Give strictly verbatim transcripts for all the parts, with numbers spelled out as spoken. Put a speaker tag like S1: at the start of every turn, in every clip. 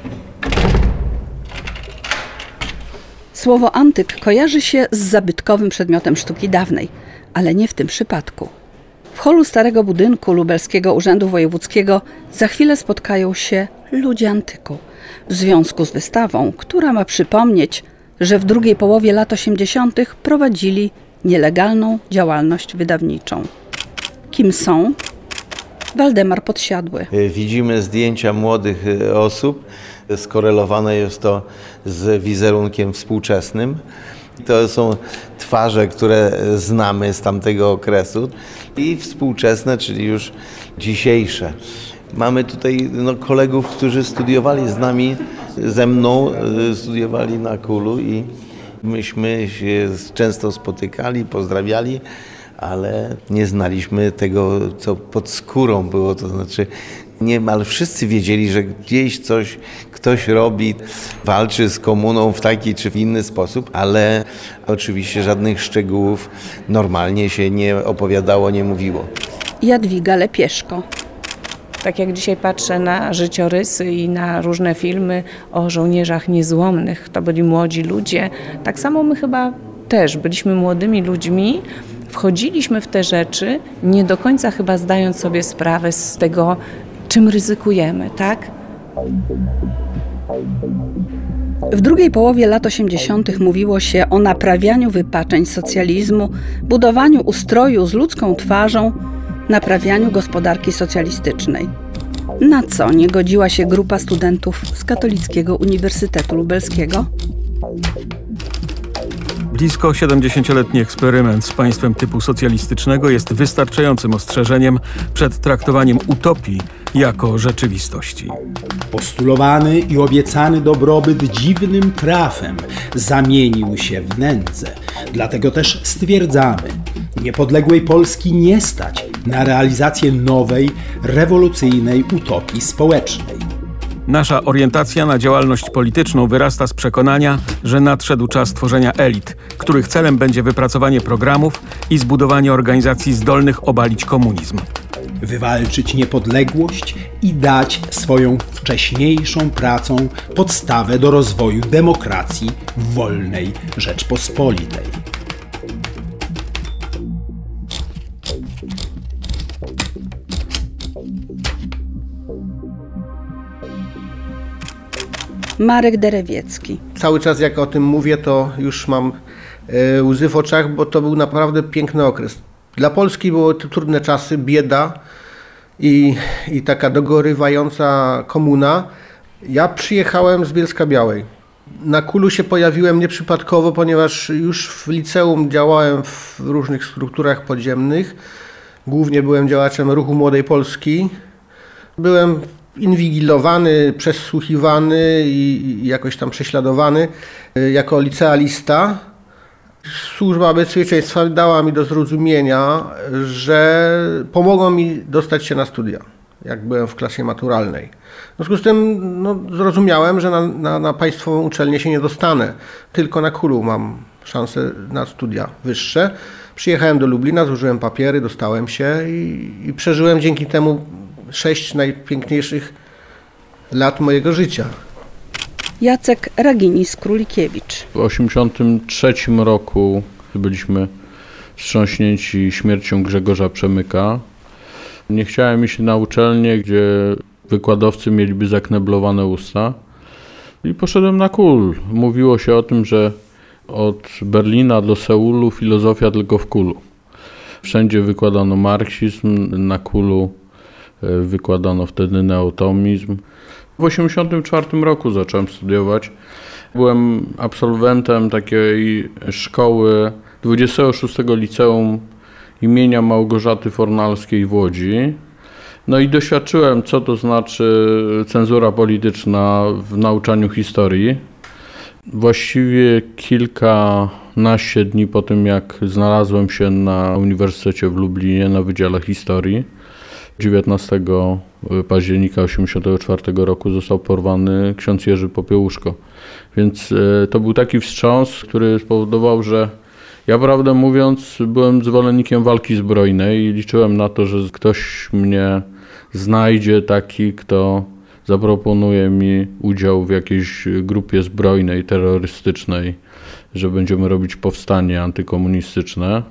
S1: Słowo antyk kojarzy się z zabytkowym przedmiotem sztuki dawnej, ale nie w tym przypadku. W holu starego budynku Lubelskiego Urzędu Wojewódzkiego za chwilę spotkają się ludzie antyku w związku z wystawą, która ma przypomnieć, że w drugiej połowie lat osiemdziesiątych prowadzili nielegalną działalność wydawniczą. Kim są? Waldemar Podsiadły.
S2: Widzimy zdjęcia młodych osób. Skorelowane jest to z wizerunkiem współczesnym. To są twarze, które znamy z tamtego okresu i współczesne, czyli już dzisiejsze. Mamy tutaj no, kolegów, którzy studiowali z nami, ze mną, studiowali na Kulu i myśmy się często spotykali, pozdrawiali, ale nie znaliśmy tego, co pod skórą było, to znaczy niemal wszyscy wiedzieli, że gdzieś coś ktoś robi, walczy z komuną w taki czy w inny sposób, ale oczywiście żadnych szczegółów normalnie się nie opowiadało, nie mówiło.
S1: Jadwiga Lepieszko.
S3: Tak jak dzisiaj patrzę na życiorysy i na różne filmy o żołnierzach niezłomnych, to byli młodzi ludzie, tak samo my chyba też byliśmy młodymi ludźmi, wchodziliśmy w te rzeczy, nie do końca chyba zdając sobie sprawę z tego, czym ryzykujemy, tak?
S1: W drugiej połowie lat osiemdziesiątych mówiło się o naprawianiu wypaczeń socjalizmu, budowaniu ustroju z ludzką twarzą, naprawianiu gospodarki socjalistycznej. Na co nie godziła się grupa studentów z Katolickiego Uniwersytetu Lubelskiego?
S4: Blisko siedemdziesięcioletni eksperyment z państwem typu socjalistycznego jest wystarczającym ostrzeżeniem przed traktowaniem utopii jako rzeczywistości.
S5: Postulowany i obiecany dobrobyt dziwnym trafem zamienił się w nędzę. Dlatego też stwierdzamy, niepodległej Polski nie stać na realizację nowej, rewolucyjnej utopii społecznej.
S4: Nasza orientacja na działalność polityczną wyrasta z przekonania, że nadszedł czas tworzenia elit, których celem będzie wypracowanie programów i zbudowanie organizacji zdolnych obalić komunizm.
S5: Wywalczyć niepodległość i dać swoją wcześniejszą pracą podstawę do rozwoju demokracji w wolnej Rzeczpospolitej.
S1: Marek Derewiecki.
S6: Cały czas jak o tym mówię, to już mam e, łzy w oczach, bo to był naprawdę piękny okres. Dla Polski były to trudne czasy, bieda i, i taka dogorywająca komuna. Ja przyjechałem z Bielska-Białej. Na Kulu się pojawiłem nieprzypadkowo, ponieważ już w liceum działałem w różnych strukturach podziemnych. Głównie byłem działaczem Ruchu Młodej Polski. Byłem inwigilowany, przesłuchiwany i jakoś tam prześladowany jako licealista. Służba Bezpieczeństwa dała mi do zrozumienia, że pomogą mi dostać się na studia, jak byłem w klasie maturalnej. W związku z tym no, zrozumiałem, że na, na, na państwową uczelnię się nie dostanę, tylko na Kulu mam szansę na studia wyższe. Przyjechałem do Lublina, złożyłem papiery, dostałem się i, i przeżyłem dzięki temu sześć najpiękniejszych lat mojego życia.
S1: Jacek Raginis-Królikiewicz.
S7: W osiemdziesiątym trzecim roku byliśmy wstrząśnięci śmiercią Grzegorza Przemyka. Nie chciałem iść na uczelnię, gdzie wykładowcy mieliby zakneblowane usta i poszedłem na Kul. Mówiło się o tym, że od Berlina do Seulu filozofia tylko w Kulu. Wszędzie wykładano marksizm, na Kulu wykładano wtedy neotomizm. W osiemdziesiątym czwartym roku zacząłem studiować. Byłem absolwentem takiej szkoły dwudziestego szóstego Liceum imienia Małgorzaty Fornalskiej w Łodzi. No i doświadczyłem, co to znaczy cenzura polityczna w nauczaniu historii. Właściwie kilkanaście dni po tym, jak znalazłem się na Uniwersytecie w Lublinie na Wydziale Historii, dziewiętnastego października osiemdziesiątego czwartego roku został porwany ksiądz Jerzy Popiełuszko. Więc to był taki wstrząs, który spowodował, że ja prawdę mówiąc byłem zwolennikiem walki zbrojnej i liczyłem na to, że ktoś mnie znajdzie taki, kto zaproponuje mi udział w jakiejś grupie zbrojnej, terrorystycznej, że będziemy robić powstanie antykomunistyczne.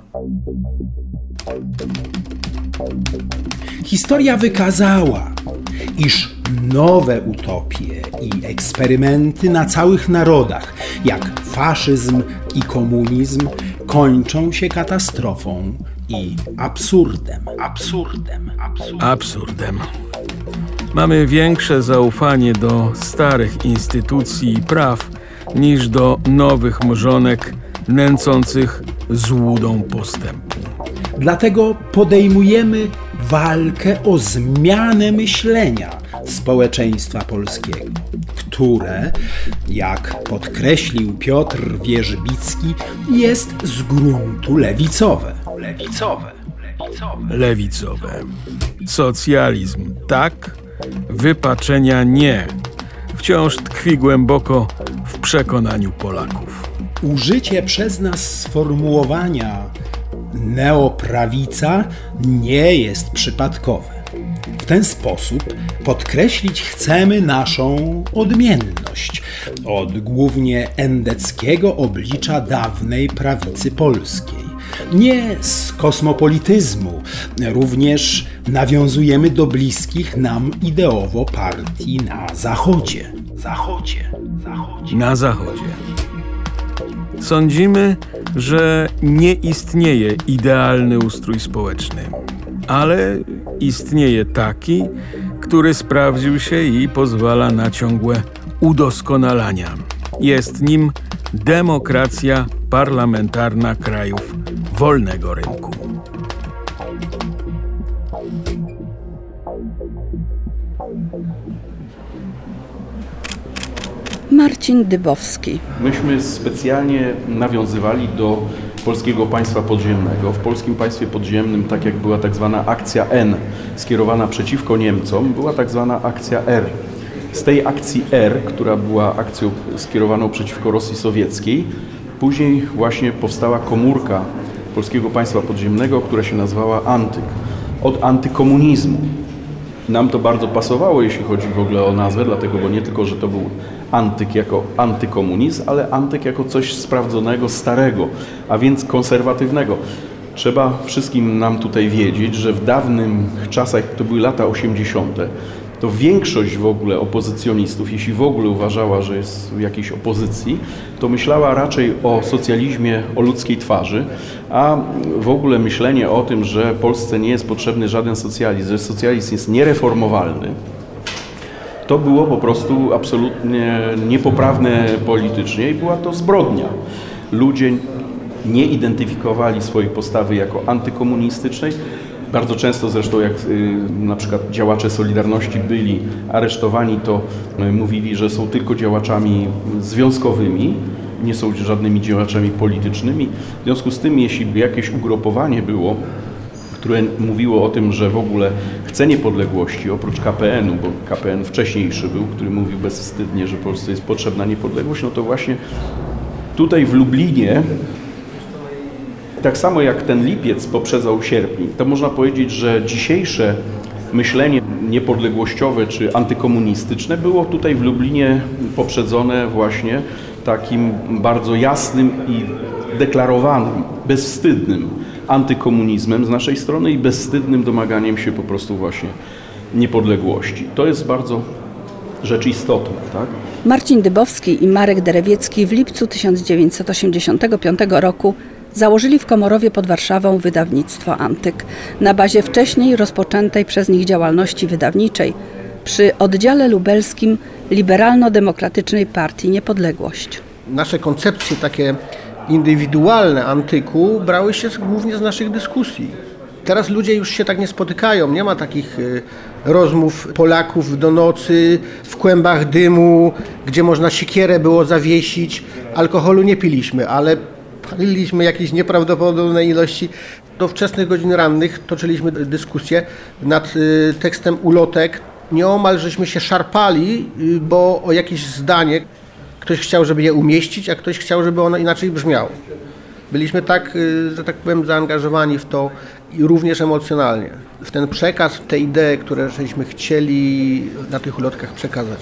S5: Historia wykazała, iż nowe utopie i eksperymenty na całych narodach, jak faszyzm i komunizm, kończą się katastrofą i absurdem. Absurdem. Absurdem.
S4: Absurdem. Mamy większe zaufanie do starych instytucji i praw niż do nowych mrzonek nęcących złudą postępu.
S5: Dlatego podejmujemy walkę o zmianę myślenia społeczeństwa polskiego, które, jak podkreślił Piotr Wierzbicki, jest z gruntu lewicowe. Lewicowe. Lewicowe.
S4: Lewicowe. Socjalizm tak, wypaczenia nie. Wciąż tkwi głęboko w przekonaniu Polaków.
S5: Użycie przez nas sformułowania neoprawica nie jest przypadkowe. W ten sposób podkreślić chcemy naszą odmienność od głównie endeckiego oblicza dawnej prawicy polskiej. Nie z kosmopolityzmu, również nawiązujemy do bliskich nam ideowo partii na Zachodzie. Zachodzie. Zachodzie.
S4: Na Zachodzie. Sądzimy, że nie istnieje idealny ustrój społeczny, ale istnieje taki, który sprawdził się i pozwala na ciągłe udoskonalania. Jest nim demokracja parlamentarna krajów wolnego rynku.
S1: Marcin Dybowski.
S8: Myśmy specjalnie nawiązywali do polskiego państwa podziemnego. W polskim państwie podziemnym, tak jak była tak zwana akcja N skierowana przeciwko Niemcom, była tak zwana akcja R. Z tej akcji R, która była akcją skierowaną przeciwko Rosji Sowieckiej, później właśnie powstała komórka polskiego państwa podziemnego, która się nazywała Antyk. Od antykomunizmu. Nam to bardzo pasowało, jeśli chodzi w ogóle o nazwę, dlatego, bo nie tylko, że to był antyk jako antykomunizm, ale antyk jako coś sprawdzonego, starego, a więc konserwatywnego. Trzeba wszystkim nam tutaj wiedzieć, że w dawnych czasach, to były lata osiemdziesiąte, to większość w ogóle opozycjonistów, jeśli w ogóle uważała, że jest w jakiejś opozycji, to myślała raczej o socjalizmie, o ludzkiej twarzy, a w ogóle myślenie o tym, że Polsce nie jest potrzebny żaden socjalizm, że socjalizm jest niereformowalny, to było po prostu absolutnie niepoprawne politycznie i była to zbrodnia. Ludzie nie identyfikowali swojej postawy jako antykomunistycznej. Bardzo często zresztą, jak y, na przykład działacze Solidarności byli aresztowani, to y, mówili, że są tylko działaczami związkowymi, nie są żadnymi działaczami politycznymi. W związku z tym, jeśli jakieś ugrupowanie było, które mówiło o tym, że w ogóle chce niepodległości, oprócz K P N u, bo K P N wcześniejszy był, który mówił bezwstydnie, że Polsce jest potrzebna niepodległość, no to właśnie tutaj w Lublinie, tak samo jak ten lipiec poprzedzał sierpień, to można powiedzieć, że dzisiejsze myślenie niepodległościowe czy antykomunistyczne było tutaj w Lublinie poprzedzone właśnie takim bardzo jasnym i deklarowanym, bezwstydnym antykomunizmem z naszej strony i bezwstydnym domaganiem się po prostu właśnie niepodległości. To jest bardzo rzecz istotna, tak?
S1: Marcin Dybowski i Marek Derewiecki w lipcu tysiąc dziewięćset osiemdziesiątego piątego roku założyli w Komorowie pod Warszawą wydawnictwo Antyk na bazie wcześniej rozpoczętej przez nich działalności wydawniczej przy oddziale lubelskim Liberalno-Demokratycznej Partii Niepodległość.
S6: Nasze koncepcje takie indywidualne Antyku brały się głównie z naszych dyskusji. Teraz ludzie już się tak nie spotykają, nie ma takich rozmów Polaków do nocy, w kłębach dymu, gdzie można siekierę było zawiesić. Alkoholu nie piliśmy, ale paliliśmy jakieś nieprawdopodobne ilości. Do wczesnych godzin rannych toczyliśmy dyskusję nad tekstem ulotek. Nieomal żeśmy się szarpali, bo o jakieś zdanie ktoś chciał, żeby je umieścić, a ktoś chciał, żeby ono inaczej brzmiało. Byliśmy tak, że tak powiem, zaangażowani w to i również emocjonalnie. W ten przekaz, w te idee, które żeśmy chcieli na tych ulotkach przekazać.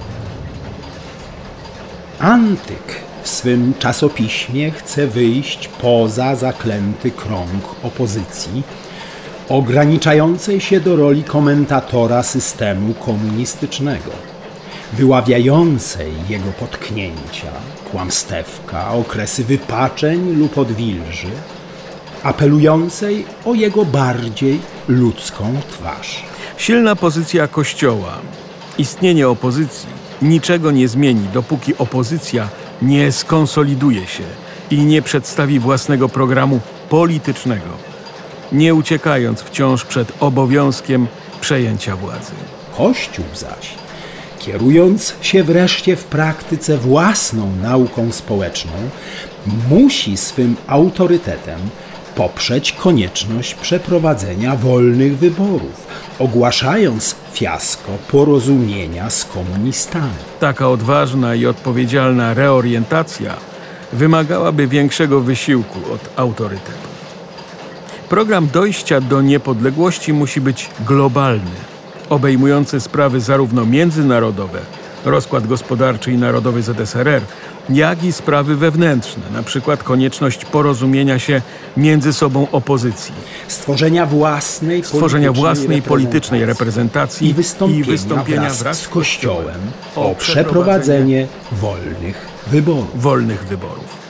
S5: Antyk w swym czasopiśmie chce wyjść poza zaklęty krąg opozycji, ograniczającej się do roli komentatora systemu komunistycznego, wyławiającej jego potknięcia, kłamstewka, okresy wypaczeń lub odwilży, apelującej o jego bardziej ludzką twarz.
S4: Silna pozycja Kościoła, istnienie opozycji niczego nie zmieni, dopóki opozycja nie skonsoliduje się i nie przedstawi własnego programu politycznego, nie uciekając wciąż przed obowiązkiem przejęcia władzy.
S5: Kościół zaś, kierując się wreszcie w praktyce własną nauką społeczną, musi swym autorytetem poprzeć konieczność przeprowadzenia wolnych wyborów, ogłaszając fiasko porozumienia z komunistami.
S4: Taka odważna i odpowiedzialna reorientacja wymagałaby większego wysiłku od autorytetów. Program dojścia do niepodległości musi być globalny, obejmujący sprawy zarówno międzynarodowe, rozkład gospodarczy i narodowy Z S R R, jak i sprawy wewnętrzne, na przykład konieczność porozumienia się między sobą opozycji,
S5: Stworzenia własnej,
S4: stworzenia
S5: politycznej,
S4: własnej politycznej reprezentacji
S5: i wystąpienia,
S4: i wystąpienia
S5: wraz,
S4: wraz
S5: z Kościołem o przeprowadzenie wolnych wyborów.
S4: wolnych wyborów.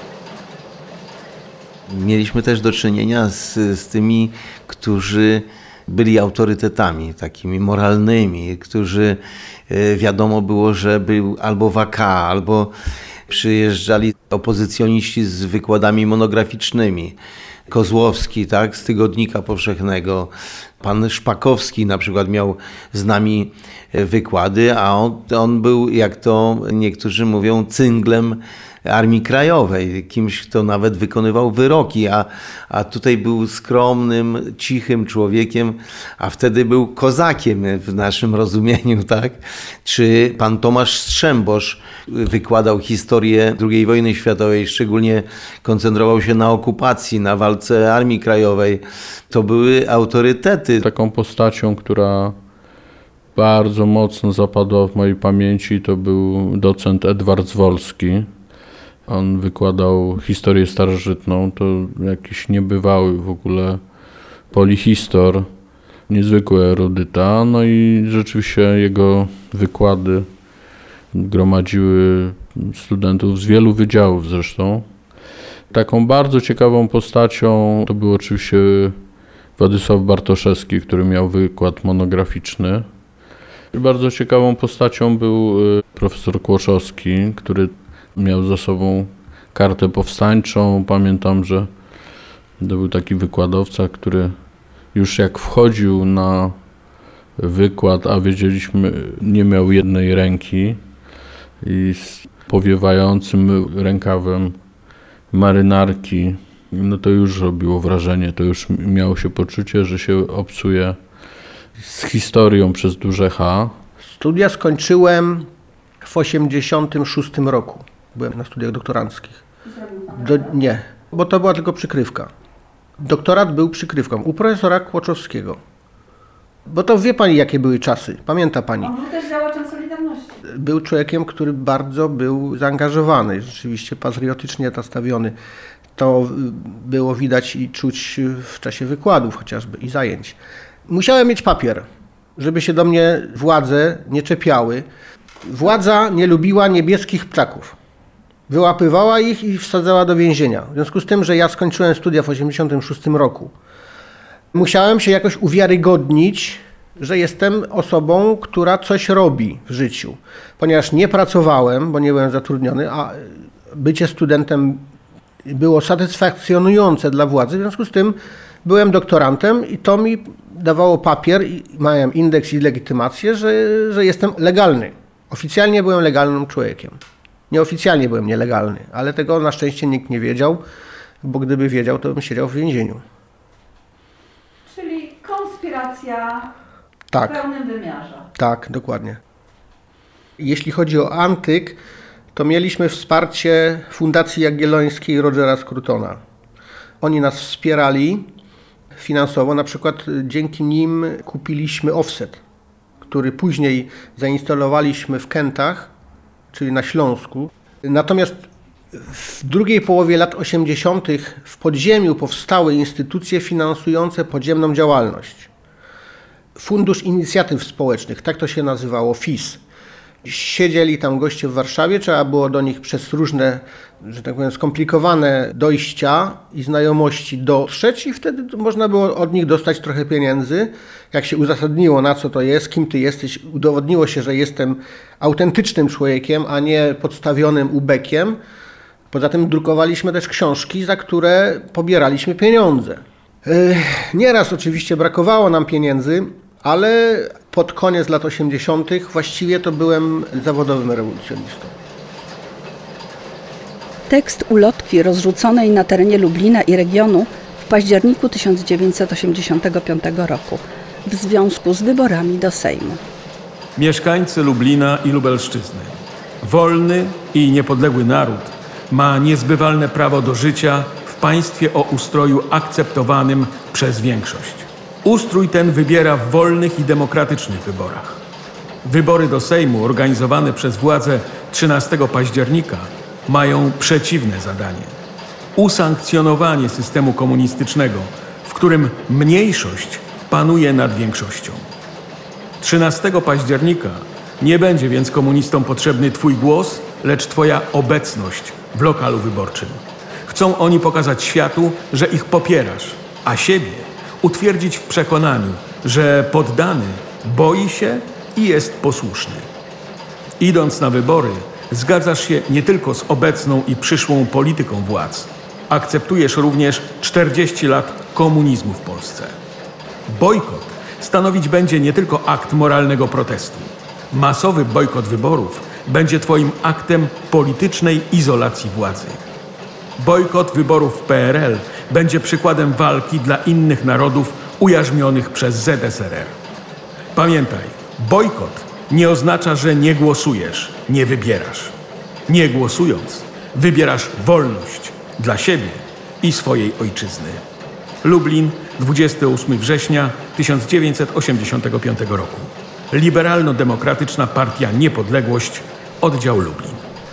S2: Mieliśmy też do czynienia z, z tymi, którzy byli autorytetami takimi moralnymi, którzy e, wiadomo było, że był albo W K, albo przyjeżdżali opozycjoniści z wykładami monograficznymi. Kozłowski, tak, z Tygodnika Powszechnego. Pan Szpakowski na przykład miał z nami wykłady, a on, on był, jak to niektórzy mówią, cynglem Armii Krajowej, kimś, kto nawet wykonywał wyroki, a, a tutaj był skromnym, cichym człowiekiem, a wtedy był kozakiem w naszym rozumieniu, tak? Czy pan Tomasz Strzembosz wykładał historię drugiej wojny światowej, szczególnie koncentrował się na okupacji, na walce Armii Krajowej. To były autorytety.
S7: Taką postacią, która bardzo mocno zapadła w mojej pamięci, to był docent Edward Zwolski. On wykładał historię starożytną, to jakiś niebywały w ogóle polihistor, niezwykły erudyta. No i rzeczywiście jego wykłady gromadziły studentów z wielu wydziałów zresztą. Taką bardzo ciekawą postacią to był oczywiście Władysław Bartoszewski, który miał wykład monograficzny. Bardzo ciekawą postacią był profesor Kłoszowski, który miał za sobą kartę powstańczą. Pamiętam, że to był taki wykładowca, który już jak wchodził na wykład, a wiedzieliśmy, nie miał jednej ręki i z powiewającym rękawem marynarki, no to już robiło wrażenie, to już miało się poczucie, że się obcuje z historią przez duże H.
S6: Studia skończyłem w osiemdziesiątym szóstym roku. Byłem na studiach doktoranckich. Do, nie, bo to była tylko przykrywka. Doktorat był przykrywką u profesora Kłoczowskiego. Bo to wie pani, jakie były czasy. Pamięta pani.
S1: On był też działaczem Solidarności.
S6: Był człowiekiem, który bardzo był zaangażowany, rzeczywiście patriotycznie nastawiony. To było widać i czuć w czasie wykładów chociażby i zajęć. Musiałem mieć papier, żeby się do mnie władze nie czepiały. Władza nie lubiła niebieskich ptaków. Wyłapywała ich i wsadzała do więzienia. W związku z tym, że ja skończyłem studia w osiemdziesiątym szóstym roku, musiałem się jakoś uwiarygodnić, że jestem osobą, która coś robi w życiu. Ponieważ nie pracowałem, bo nie byłem zatrudniony, a bycie studentem było satysfakcjonujące dla władzy, w związku z tym byłem doktorantem i to mi dawało papier i miałem indeks i legitymację, że, że jestem legalny. Oficjalnie byłem legalnym człowiekiem. Nieoficjalnie byłem nielegalny, ale tego na szczęście nikt nie wiedział, bo gdyby wiedział, to bym siedział w więzieniu.
S1: Czyli konspiracja
S6: Tak.
S1: w pełnym wymiarze.
S6: Tak, dokładnie. Jeśli chodzi o antyk, to mieliśmy wsparcie Fundacji Jagiellońskiej Rogera Scrutona. Oni nas wspierali finansowo, na przykład dzięki nim kupiliśmy offset, który później zainstalowaliśmy w Kętach, czyli na Śląsku. Natomiast w drugiej połowie lat osiemdziesiątych w podziemiu powstały instytucje finansujące podziemną działalność. Fundusz Inicjatyw Społecznych, tak to się nazywało, F I S. Siedzieli tam goście w Warszawie, trzeba było do nich przez różne, że tak powiem, skomplikowane dojścia i znajomości dotrzeć i wtedy można było od nich dostać trochę pieniędzy. Jak się uzasadniło, na co to jest, kim ty jesteś, udowodniło się, że jestem autentycznym człowiekiem, a nie podstawionym ubekiem. Poza tym drukowaliśmy też książki, za które pobieraliśmy pieniądze. Nieraz oczywiście brakowało nam pieniędzy, ale pod koniec lat osiemdziesiątych właściwie to byłem zawodowym rewolucjonistą.
S1: Tekst ulotki rozrzuconej na terenie Lublina i regionu w październiku tysiąc dziewięćset osiemdziesiątego piątego roku w związku z wyborami do Sejmu.
S4: Mieszkańcy Lublina i Lubelszczyzny. Wolny i niepodległy naród ma niezbywalne prawo do życia w państwie o ustroju akceptowanym przez większość. Ustrój ten wybiera w wolnych i demokratycznych wyborach. Wybory do Sejmu organizowane przez władze trzynastego października mają przeciwne zadanie. Usankcjonowanie systemu komunistycznego, w którym mniejszość panuje nad większością. trzynastego października nie będzie więc komunistom potrzebny twój głos, lecz twoja obecność w lokalu wyborczym. Chcą oni pokazać światu, że ich popierasz, a siebie utwierdzić w przekonaniu, że poddany boi się i jest posłuszny. Idąc na wybory, zgadzasz się nie tylko z obecną i przyszłą polityką władz. Akceptujesz również czterdzieści lat komunizmu w Polsce. Bojkot stanowić będzie nie tylko akt moralnego protestu. Masowy bojkot wyborów będzie twoim aktem politycznej izolacji władzy. Bojkot wyborów w P R L będzie przykładem walki dla innych narodów ujarzmionych przez Z S R R. Pamiętaj, bojkot nie oznacza, że nie głosujesz, nie wybierasz. Nie głosując, wybierasz wolność dla siebie i swojej ojczyzny. Lublin, dwudziestego ósmego września tysiąc dziewięćset osiemdziesiątego piątego roku. Liberalno-Demokratyczna Partia Niepodległość, oddział Lublin.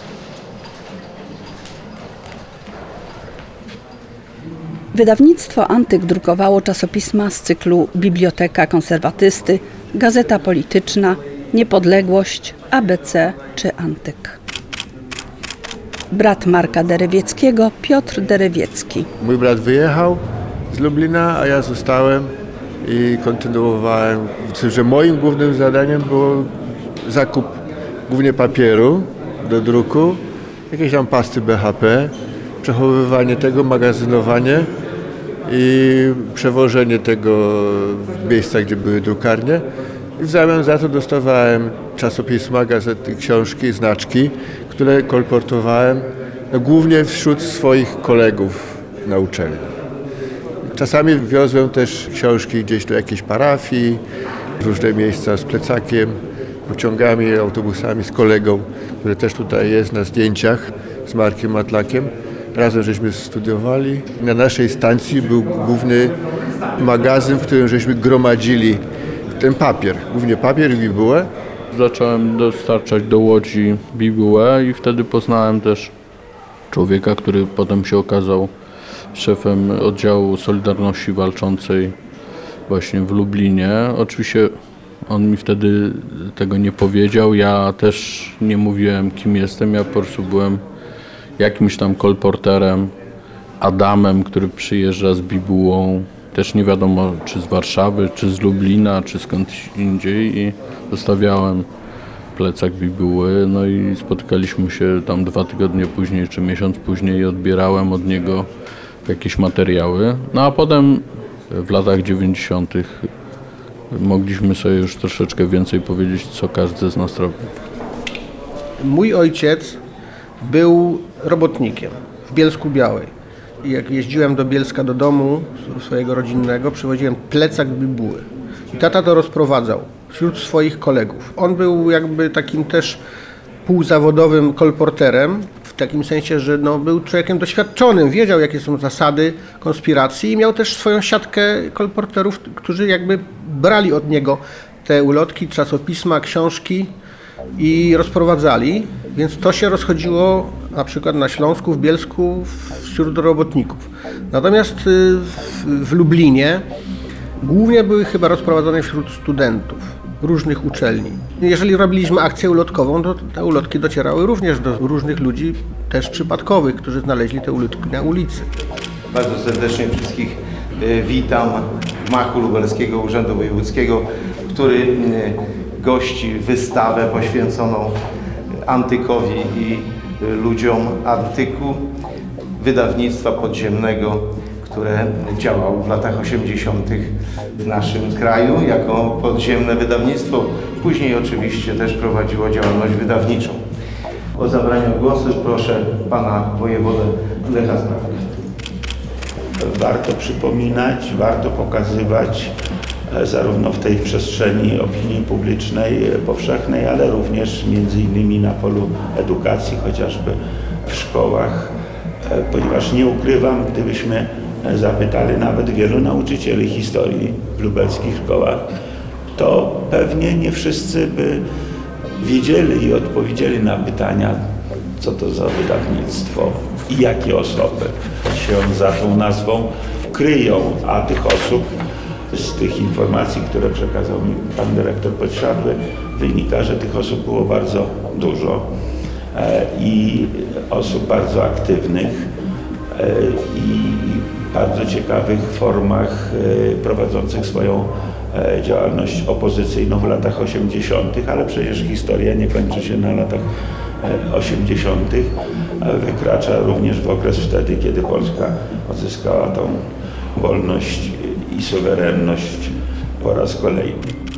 S1: Wydawnictwo Antyk drukowało czasopisma z cyklu Biblioteka Konserwatysty, Gazeta Polityczna, Niepodległość, A B C czy Antyk. Brat Marka Derewieckiego, Piotr Derewiecki.
S9: Mój brat wyjechał z Lublina, a ja zostałem i kontynuowałem. Że moim głównym zadaniem było zakup głównie papieru do druku, jakieś tam pasty B H P, przechowywanie tego, magazynowanie i przewożenie tego w miejsca, gdzie były drukarnie. I w zamian za to dostawałem czasopisma, gazety, książki, znaczki, które kolportowałem no, głównie wśród swoich kolegów na uczelni. Czasami wiozłem też książki gdzieś do jakiejś parafii, w różne miejsca z plecakiem, pociągami, autobusami z kolegą, który też tutaj jest na zdjęciach z Markiem Matlakiem. Razem żeśmy studiowali. Na naszej stacji był główny magazyn, w którym żeśmy gromadzili ten papier, głównie papier i bibułę.
S7: Zacząłem dostarczać do Łodzi bibułę i wtedy poznałem też człowieka, który potem się okazał szefem oddziału Solidarności Walczącej właśnie w Lublinie. Oczywiście on mi wtedy tego nie powiedział, ja też nie mówiłem, kim jestem, ja po prostu byłem jakimś tam kolporterem, Adamem, który przyjeżdża z bibułą, też nie wiadomo czy z Warszawy, czy z Lublina, czy skądś indziej i zostawiałem plecak bibuły, no i spotykaliśmy się tam dwa tygodnie później, czy miesiąc później i odbierałem od niego jakieś materiały. No a potem w latach dziewięćdziesiątych mogliśmy sobie już troszeczkę więcej powiedzieć, co każdy z nas robi.
S6: Mój ojciec był robotnikiem w Bielsku-Białej. I jak jeździłem do Bielska do domu swojego rodzinnego, przywoziłem plecak bibuły. I tata to rozprowadzał wśród swoich kolegów. On był jakby takim też półzawodowym kolporterem, w takim sensie, że no, był człowiekiem doświadczonym, wiedział jakie są zasady konspiracji i miał też swoją siatkę kolporterów, którzy jakby brali od niego te ulotki, czasopisma, książki i rozprowadzali, więc to się rozchodziło na przykład na Śląsku, w Bielsku wśród robotników. Natomiast w, w Lublinie głównie były chyba rozprowadzane wśród studentów różnych uczelni. Jeżeli robiliśmy akcję ulotkową, to te ulotki docierały również do różnych ludzi, też przypadkowych, którzy znaleźli te ulotki na ulicy.
S2: Bardzo serdecznie wszystkich witam w gmachu Lubelskiego Urzędu Wojewódzkiego, który gości wystawę poświęconą antykowi i ludziom antyku wydawnictwa podziemnego, które działało w latach osiemdziesiątych w naszym kraju jako podziemne wydawnictwo. Później oczywiście też prowadziło działalność wydawniczą. O zabranie głosu proszę pana wojewodę Lecha Sprawkę.
S10: Warto przypominać, warto pokazywać zarówno w tej przestrzeni opinii publicznej powszechnej, ale również między innymi na polu edukacji, chociażby w szkołach, ponieważ nie ukrywam, gdybyśmy zapytali nawet wielu nauczycieli historii w lubelskich szkołach, to pewnie nie wszyscy by wiedzieli i odpowiedzieli na pytania, co to za wydawnictwo i jakie osoby się za tą nazwą kryją, a tych osób z tych informacji, które przekazał mi pan dyrektor Podsiadły, wynika, że tych osób było bardzo dużo i osób bardzo aktywnych i bardzo ciekawych formach prowadzących swoją działalność opozycyjną w latach osiemdziesiątych, ale przecież historia nie kończy się na latach osiemdziesiątych. Wykracza również w okres wtedy, kiedy Polska odzyskała tą wolność i suwerenność po raz kolejny.